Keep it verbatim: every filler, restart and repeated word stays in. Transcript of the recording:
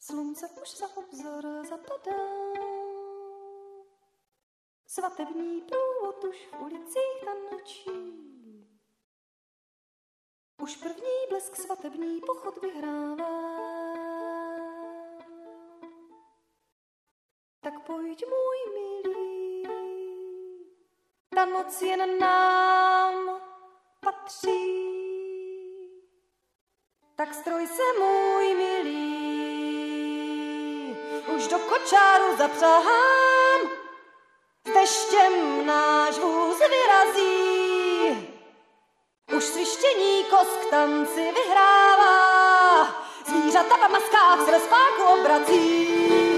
Slunce už za obzor zapadá, svatební průvod už v ulicích tančí. Už první blesk svatební pochod vyhrává. Tak pojď, můj milý, ta noc jen nám patří. Tak stroj se, můj milý, už do kočáru zapřahám, s deštěm náš vůz vyrazí. Už svištění koz k tanci vyhrává, zvířata v maskách z rozpáku obrací.